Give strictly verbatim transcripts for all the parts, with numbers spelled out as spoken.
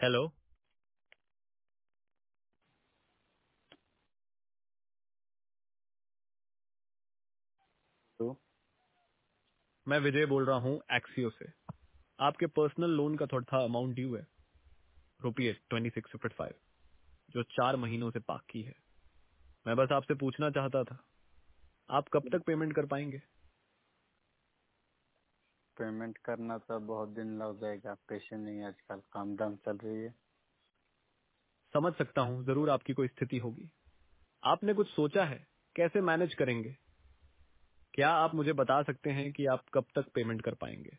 Hello. तो मैं विजय बोल रहा हूँ एक्सियो से। आपके पर्सनल लोन का थोड़ा सा अमाउंट ड्यू है, रुपये ट्वेंटी सिक्स फिफ्टी फाइव, जो चार महीनों से बाकी है। मैं बस आपसे पूछना चाहता था, आप कब तक पेमेंट कर पाएंगे? पेमेंट करना तो बहुत दिन लग जाएगा, पैसे नहीं, आजकल काम दाम चल रही है। समझ सकता हूँ, जरूर आपकी कोई स्थिति होगी। आपने कुछ सोचा है कैसे मैनेज करेंगे? क्या आप मुझे बता सकते हैं कि आप कब तक पेमेंट कर पाएंगे?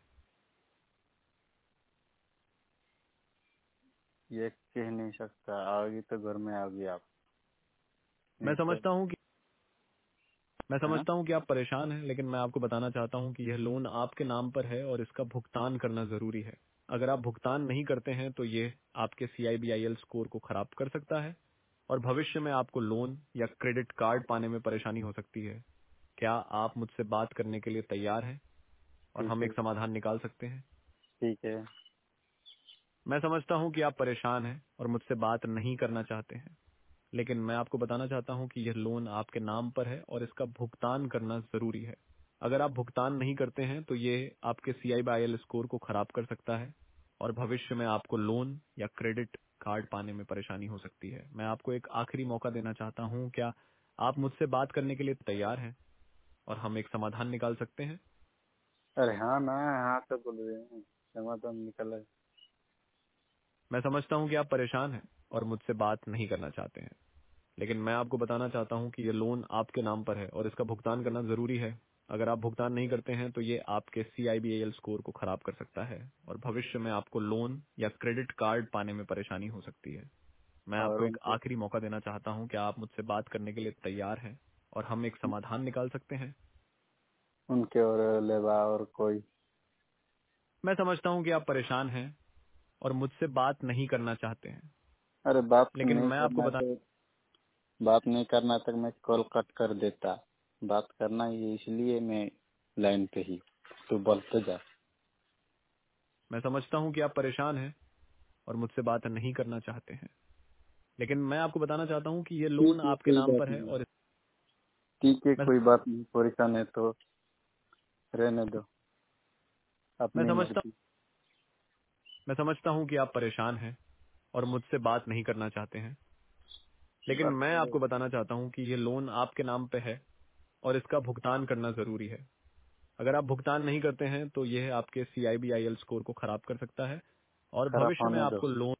ये कह नहीं सकता, आओगी तो घर में आओगी आप, मैं नहीं तो। समझता हूँ कि मैं हाँ, समझता हूँ कि आप परेशान हैं, लेकिन मैं आपको बताना चाहता हूँ कि यह लोन आपके नाम पर है और इसका भुगतान करना जरूरी है। अगर आप भुगतान नहीं करते हैं तो ये आपके सीआईबीआईएल स्कोर को खराब कर सकता है और भविष्य में आपको लोन या क्रेडिट कार्ड पाने में परेशानी हो सकती है। क्या आप मुझसे बात करने के लिए तैयार हैं और ठीक हम है। एक समाधान निकाल सकते हैं? ठीक है। मैं समझता हूँ कि आप परेशान हैं और मुझसे बात नहीं करना चाहते हैं, लेकिन मैं आपको बताना चाहता हूं कि यह लोन आपके नाम पर है और इसका भुगतान करना जरूरी है। अगर आप भुगतान नहीं करते हैं तो ये आपके सीआईबीआईएल स्कोर को खराब कर सकता है और भविष्य में आपको लोन या क्रेडिट कार्ड पाने में परेशानी हो सकती है। मैं आपको एक आखिरी मौका देना चाहता हूं, क्या आप मुझसे बात करने के लिए तैयार हैं और हम एक समाधान निकाल सकते हैं? अरे हाँ ना, हाँ तो बोल रहे हैं, समाधान निकला है। मैं समझता हूं कि आप परेशान हैं और मुझसे बात नहीं करना चाहते हैं, लेकिन मैं आपको बताना चाहता हूं कि ये लोन आपके नाम पर है और इसका भुगतान करना जरूरी है। अगर आप भुगतान नहीं करते हैं तो ये आपके सीआईबीएल स्कोर को खराब कर सकता है और भविष्य में आपको लोन या क्रेडिट कार्ड पाने में परेशानी हो सकती है। मैं और आपको एक उनके आखिरी मौका देना चाहता हूं, क्या आप मुझसे बात करने के लिए तैयार हैं और हम एक समाधान निकाल सकते हैं? उनके और अलावा और कोई। मैं समझता हूं कि आप परेशान हैं और मुझसे बात नहीं करना चाहते हैं, अरे बात लेकिन नहीं मैं आपको करना बता तो बात नहीं करना तक मैं कॉल कट कर देता। बात करना ही, इसलिए मैं लाइन पे ही, तू बोलते जा। मैं समझता हूं कि आप परेशान हैं और मुझसे बात नहीं करना चाहते हैं, लेकिन मैं आपको बताना चाहता हूं कि ये लोन ठीक है, आपके कोई नाम बात पर है नहीं। और ठीक है, मैं कोई बात नहीं, परेशान है तो रहने दो मैं अपनी समझता मर्जी। मैं समझता हूं कि आप परेशान हैं और मुझसे बात नहीं करना चाहते हैं, लेकिन बात मैं करो। आपको बताना चाहता हूं कि ये लोन आपके नाम पे है और इसका भुगतान करना जरूरी है। अगर आप भुगतान नहीं करते हैं तो यह आपके सीआईबीआईएल स्कोर को खराब कर सकता है और खराब भविष्य में होने दो। आपको लोन।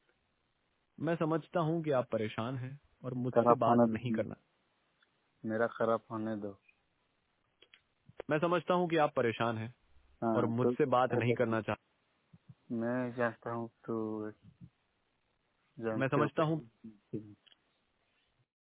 मैं समझता हूं कि आप परेशान हैं और मुझसे खराब बात होने नहीं दो, करना। मेरा खराब होने दो। मैं समझता हूं कि आप परेशान हैं और हाँ तो मुझसे बात कोई नहीं बात करना नहीं। चाहते। मैं जानता हूँ तो मैं जानते हो समझता हूं पहले।